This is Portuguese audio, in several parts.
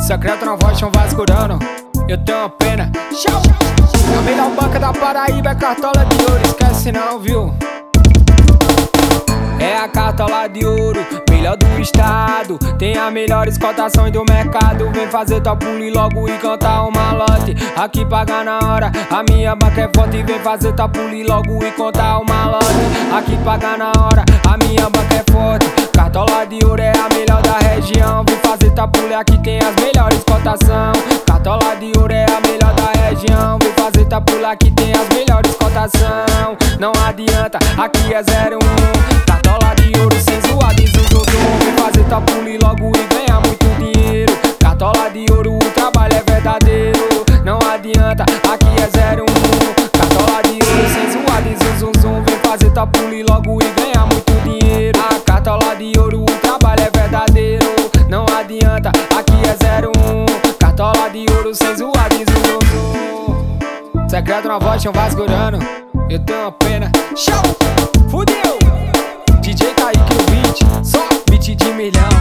Secreto na voz, chão vasculhando. Eu tenho uma pena. Tchau. A melhor banca da Paraíba é cartola de ouro, esquece não, viu? É a cartola de ouro, melhor do estado. Tem as melhores cotações do mercado. Vem fazer tua pule logo e cantar um malote. Aqui paga na hora, a minha banca é forte. Vem fazer tua pule logo e contar um malote. Aqui paga na hora, a minha banca é forte. Cartola de ouro é a melhor da região. Vem fazer tua pule, aqui tem as melhores cotações. Cartola de ouro é a melhor da região. Vem fazer tua pule, aqui tem as melhores cotações. Não adianta, aqui é 01. Cartola de ouro sem zoada e zum. Vem fazer tua pule logo e ganhar muito dinheiro. Cartola de ouro, o trabalho é verdadeiro. Não adianta, aqui é 01. Cartola de ouro sem zoada e zum. Vem fazer tua pule logo e ganhar muito dinheiro. A cartola de ouro, o trabalho é verdadeiro. Não adianta, aqui é 01. Cartola de ouro sem zoada e zum. Secreto na voz, chão vasculhando. Eu tenho uma pena. Show! Fudeu! DJ Kaique no beat, só beat de milhão.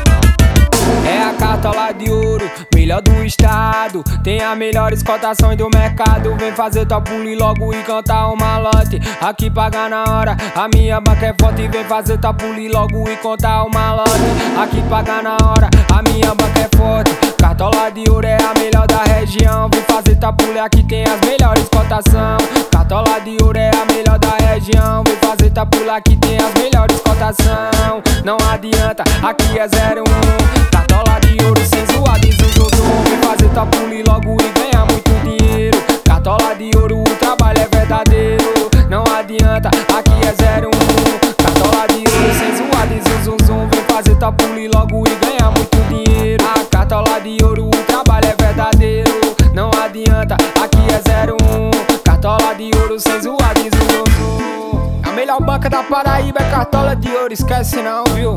É a cartola de ouro, melhor do estado. Tem as melhores cotações do mercado. Vem fazer tua pule logo e cantar um malote. Aqui paga na hora, a minha banca é forte. Vem fazer tua pule logo e contar um malote. Aqui paga na hora, a minha banca é forte. Cartola de ouro é a melhor da região. Vem fazer tua pule, aqui tem as melhores cotações. Cartola de ouro é a melhor da região. Vem fazer tua pule, aqui tem as melhores cotações. Não adianta, aqui é 01. Cartola de ouro sem zoada e zum. Vem fazer tua pule logo e ganhar muito dinheiro. Cartola de ouro, o trabalho é verdadeiro. Não adianta, aqui é 01. Cartola de ouro sem zoada e zum. Vem fazer tua pule logo e ganhar muito dinheiro. A cartola de ouro, o trabalho é verdadeiro. Não adianta, aqui é 01. Cartola de ouro sem zoada e zum. A melhor banca da Paraíba é cartola de ouro, esquece não, viu?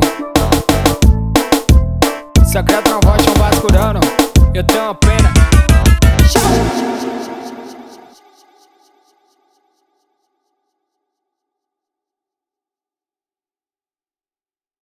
Secreto na voz, chão vasculhando. Eu tenho uma pena. Tchau.